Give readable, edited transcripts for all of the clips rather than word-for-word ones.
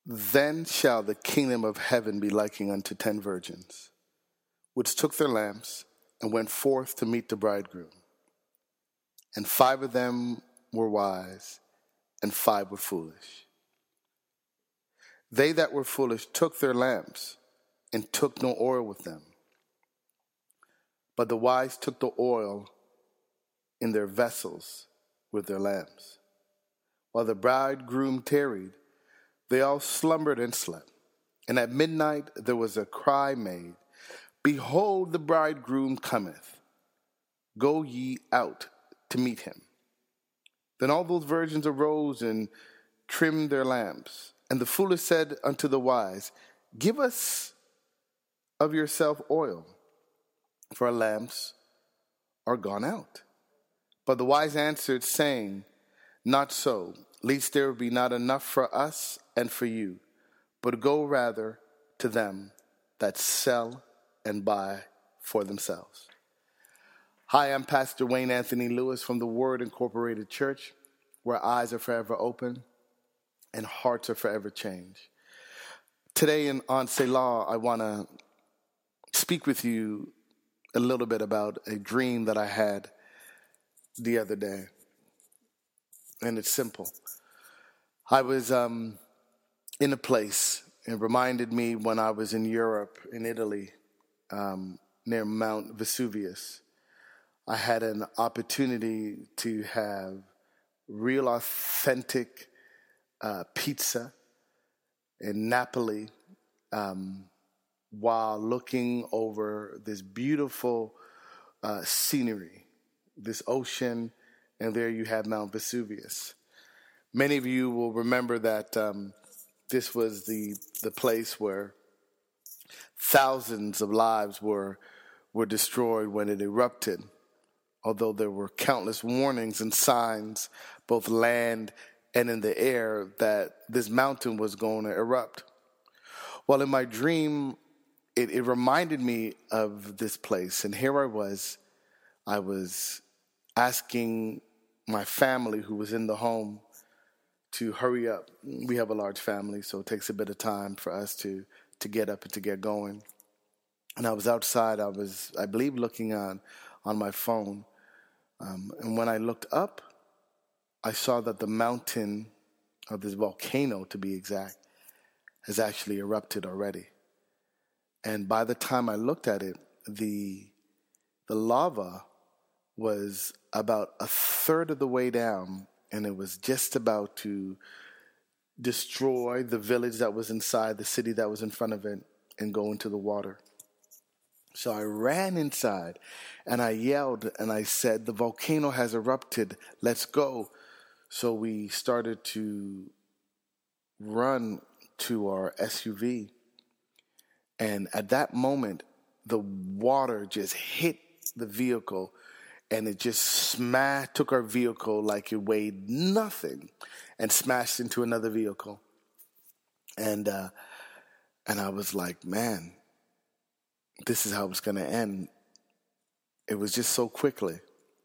Then shall the kingdom of heaven be likened unto 10 virgins, which took their lamps and went forth to meet the bridegroom. And 5 of them were wise, and 5 were foolish. They that were foolish took their lamps, and took no oil with them. But the wise took the oil in their vessels with their lamps. While the bridegroom tarried, they all slumbered and slept. And at midnight there was a cry made, Behold, the bridegroom cometh. Go ye out to meet him. Then all those virgins arose and trimmed their lamps. And the foolish said unto the wise, Give us of yourself oil, for our lamps are gone out. But the wise answered, saying, Not so, lest there be not enough for us and for you, but go rather to them that sell and buy for themselves. Hi, I'm Pastor Wayne Anthony Lewis from the Word Incorporated Church, where eyes are forever open and hearts are forever changed. Today on Selah, I want to speak with you a little bit about a dream that I had the other day. And it's simple. I was in a place, it reminded me when I was in Europe, in Italy, near Mount Vesuvius. I had an opportunity to have real authentic pizza in Napoli while looking over this beautiful scenery, this ocean, and there you have Mount Vesuvius. Many of you will remember that this was the place where thousands of lives were destroyed when it erupted, although there were countless warnings and signs, both land and in the air, that this mountain was going to erupt. Well, in my dream, it reminded me of this place. And here I was asking my family who was in the home to hurry up. We have a large family, so it takes a bit of time for us to get up and to get going. And I was outside, I believe, looking on my phone. And when I looked up, I saw that the mountain, or this volcano to be exact, has actually erupted already. And by the time I looked at it, the lava was about a third of the way down, and it was just about to destroy the village that was inside, the city that was in front of it, and go into the water. So I ran inside, and I yelled, and I said, The volcano has erupted, let's go. So we started to run to our SUV. And at that moment, the water just hit the vehicle, and it just took our vehicle like it weighed nothing and smashed into another vehicle. And I was like, man, this is how it's going to end. It was just so quickly.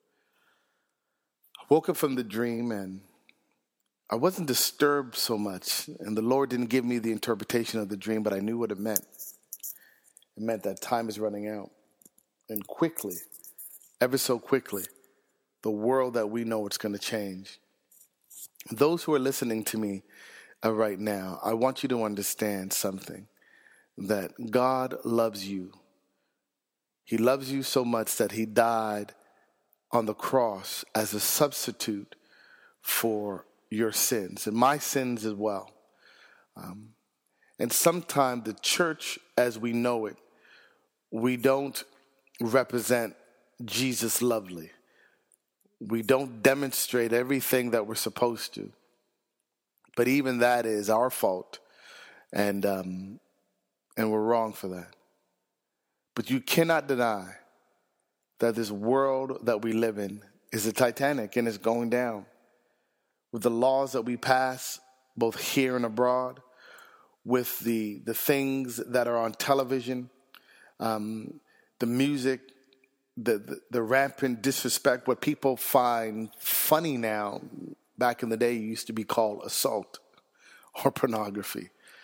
I woke up from the dream, and I wasn't disturbed so much, and the Lord didn't give me the interpretation of the dream, but I knew what it meant. It meant that time is running out. And quickly, ever so quickly, the world that we know it's going to change. Those who are listening to me right now, I want you to understand something, that God loves you. He loves you so much that he died on the cross as a substitute for your sins, and my sins as well. And sometimes the church as we know it, we don't represent Jesus lovely. We don't demonstrate everything that we're supposed to. But even that is our fault, and we're wrong for that. But you cannot deny that this world that we live in is a Titanic, and it's going down. With the laws that we pass, both here and abroad, with the things that are on television, the music, the rampant disrespect, what people find funny now, back in the day used to be called assault or pornography.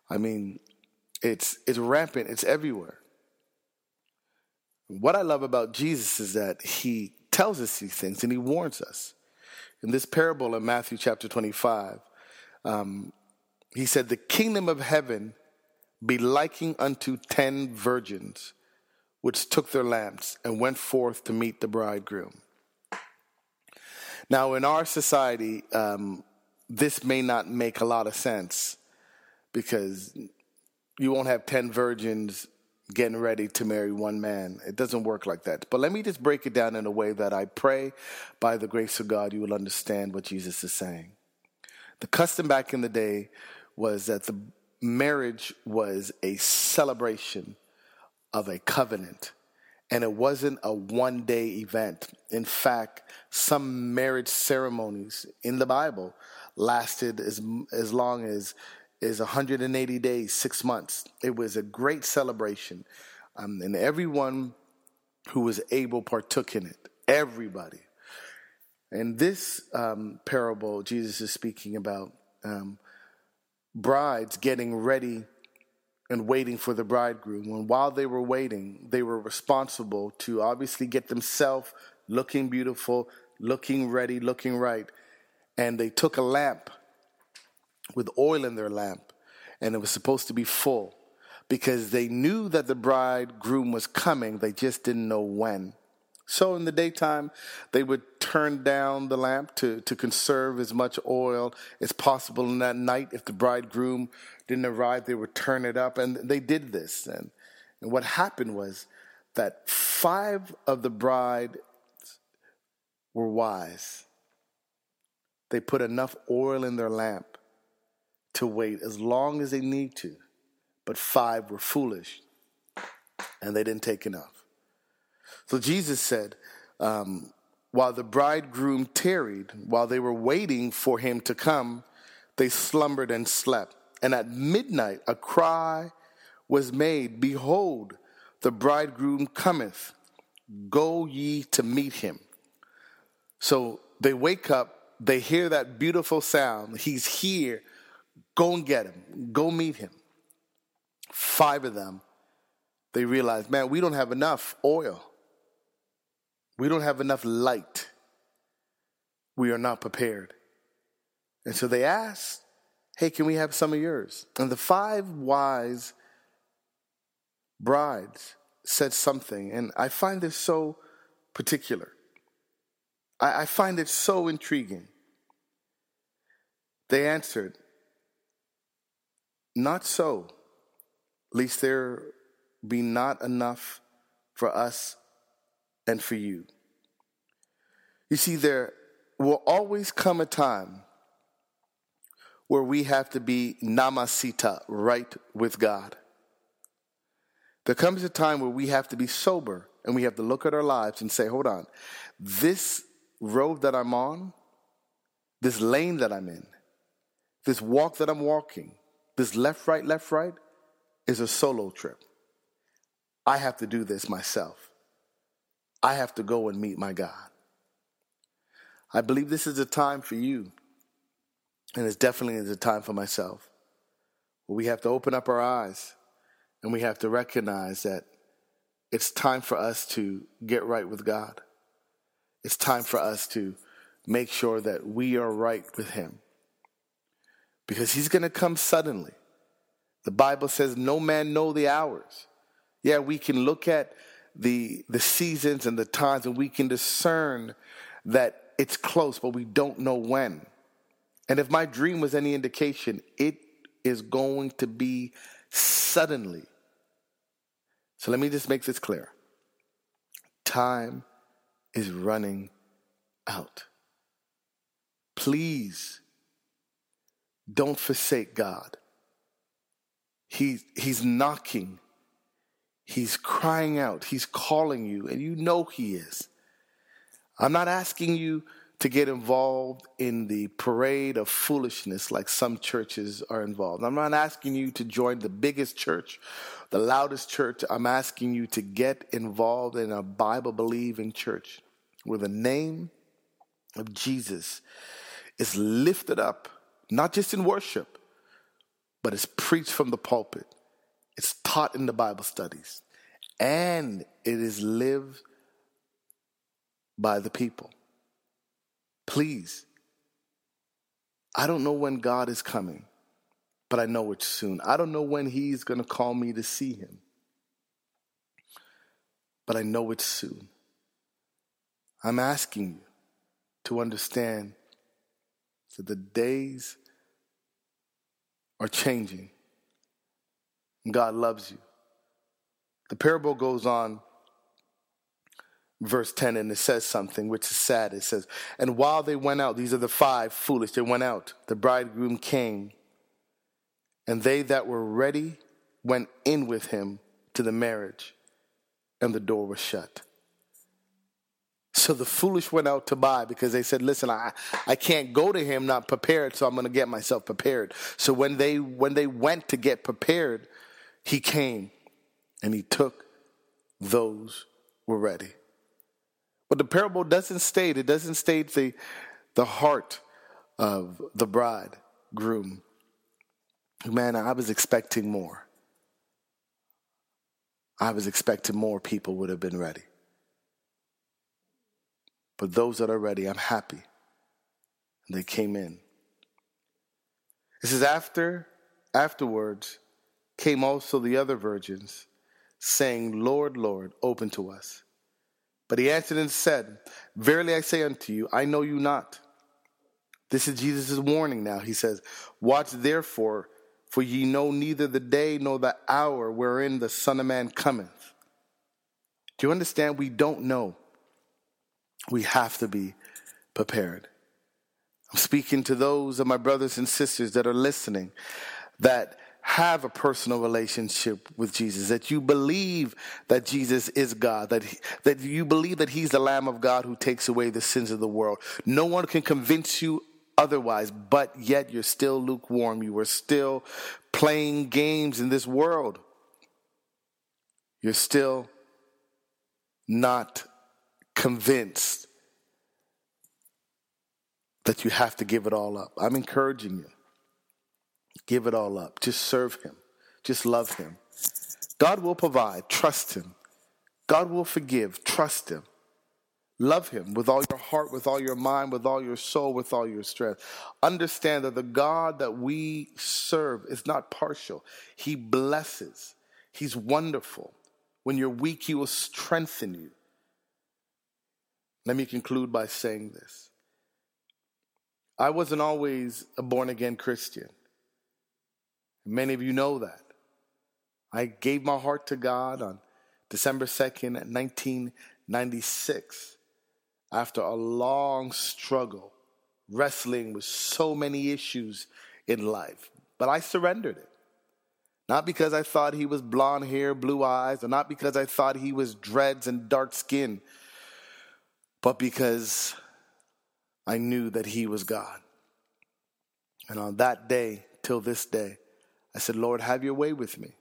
I mean, it's rampant. It's everywhere. What I love about Jesus is that he tells us these things and he warns us. In this parable in Matthew chapter 25, he said, the kingdom of heaven be likened unto 10 virgins, which took their lamps and went forth to meet the bridegroom. Now, in our society, this may not make a lot of sense because you won't have 10 virgins getting ready to marry one man. It doesn't work like that. But let me just break it down in a way that I pray by the grace of God you will understand what Jesus is saying. The custom back in the day was that the marriage was a celebration of a covenant, and it wasn't a one-day event. In fact, some marriage ceremonies in the Bible lasted as long as 180 days, 6 months. It was a great celebration, and everyone who was able partook in it. Everybody. In this parable, Jesus is speaking about brides getting ready and waiting for the bridegroom. And while they were waiting, they were responsible to obviously get themselves looking beautiful, looking ready, looking right. And they took a lamp with oil in their lamp, and it was supposed to be full because they knew that the bridegroom was coming. They just didn't know when. So in the daytime, they would turn down the lamp to conserve as much oil as possible. In that night, if the bridegroom didn't arrive, they would turn it up. And they did this. And what happened was that 5 of the brides were wise. They put enough oil in their lamp to wait as long as they need to. But 5 were foolish, and they didn't take enough. So Jesus said, while the bridegroom tarried, while they were waiting for him to come, they slumbered and slept. And at midnight a cry was made, behold, the bridegroom cometh, go ye to meet him. So they wake up, they hear that beautiful sound, he's here, go and get him, go meet him. 5 of them, they realize, man, we don't have enough oil. We don't have enough light. We are not prepared. And so they asked, hey, can we have some of yours? And the 5 wise brides said something, and I find this so particular. I find it so intriguing. They answered, not so, lest there be not enough for us and for you. You see, there will always come a time where we have to be namasita, right with God. There comes a time where we have to be sober and we have to look at our lives and say, hold on, this road that I'm on, this lane that I'm in, this walk that I'm walking, this left, right, is a solo trip. I have to do this myself. I have to go and meet my God. I believe this is a time for you, and it's definitely a time for myself, where we have to open up our eyes and we have to recognize that it's time for us to get right with God. It's time for us to make sure that we are right with him, because he's going to come suddenly. The Bible says no man know the hours. Yeah, we can look at the seasons and the times, and we can discern that it's close, but we don't know when. And if my dream was any indication, it is going to be suddenly. So let me just make this clear. Time is running out. Please don't forsake God. He's knocking. He's crying out. He's calling you, and you know he is. I'm not asking you to get involved in the parade of foolishness like some churches are involved. I'm not asking you to join the biggest church, the loudest church. I'm asking you to get involved in a Bible-believing church where the name of Jesus is lifted up, not just in worship, but it's preached from the pulpit. It's taught in the Bible studies. And it is lived by the people. Please, I don't know when God is coming, but I know it's soon. I don't know when he's going to call me to see him, but I know it's soon. I'm asking you to understand that the days are changing. And God loves you. The parable goes on, verse 10, and it says something which is sad. It says, and while they went out, these are the 5 foolish, they went out. The bridegroom came, and they that were ready went in with him to the marriage, and the door was shut. So the foolish went out to buy because they said, listen, I can't go to him not prepared, so I'm going to get myself prepared. So when they went to get prepared, he came and he took those who were ready. But the parable doesn't state the heart of the bridegroom. Man, I was expecting more. I was expecting more people would have been ready. But those that are ready, I'm happy. They came in. It says, afterwards came also the other virgins, saying, Lord, Lord, open to us. But he answered and said, verily I say unto you, I know you not. This is Jesus' warning now. He says, watch therefore, for ye know neither the day nor the hour wherein the Son of Man cometh. Do you understand? We don't know. We have to be prepared. I'm speaking to those of my brothers and sisters that are listening that have a personal relationship with Jesus, that you believe that Jesus is God, that you believe that he's the Lamb of God who takes away the sins of the world. No one can convince you otherwise, but yet you're still lukewarm. You are still playing games in this world. You're still not convinced that you have to give it all up. I'm encouraging you. Give it all up. Just serve him. Just love him. God will provide. Trust him. God will forgive. Trust him. Love him with all your heart, with all your mind, with all your soul, with all your strength. Understand that the God that we serve is not partial. He blesses. He's wonderful. When you're weak, he will strengthen you. Let me conclude by saying this. I wasn't always a born-again Christian. Many of you know that. I gave my heart to God on December 2nd, 1996, after a long struggle, wrestling with so many issues in life. But I surrendered it. Not because I thought he was blonde hair, blue eyes, or not because I thought he was dreads and dark skin, but because I knew that he was God. And on that day, till this day, I said, Lord, have your way with me.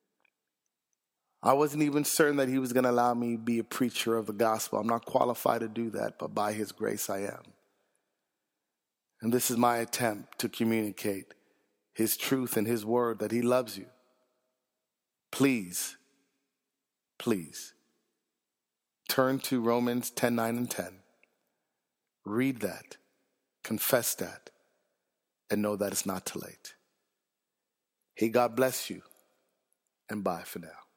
I wasn't even certain that he was going to allow me to be a preacher of the gospel. I'm not qualified to do that, but by his grace I am. And this is my attempt to communicate his truth and his word, that he loves you. Please, please, turn to Romans 10:9 and 10. Read that, confess that, and know that it's not too late. Hey, God bless you, and bye for now.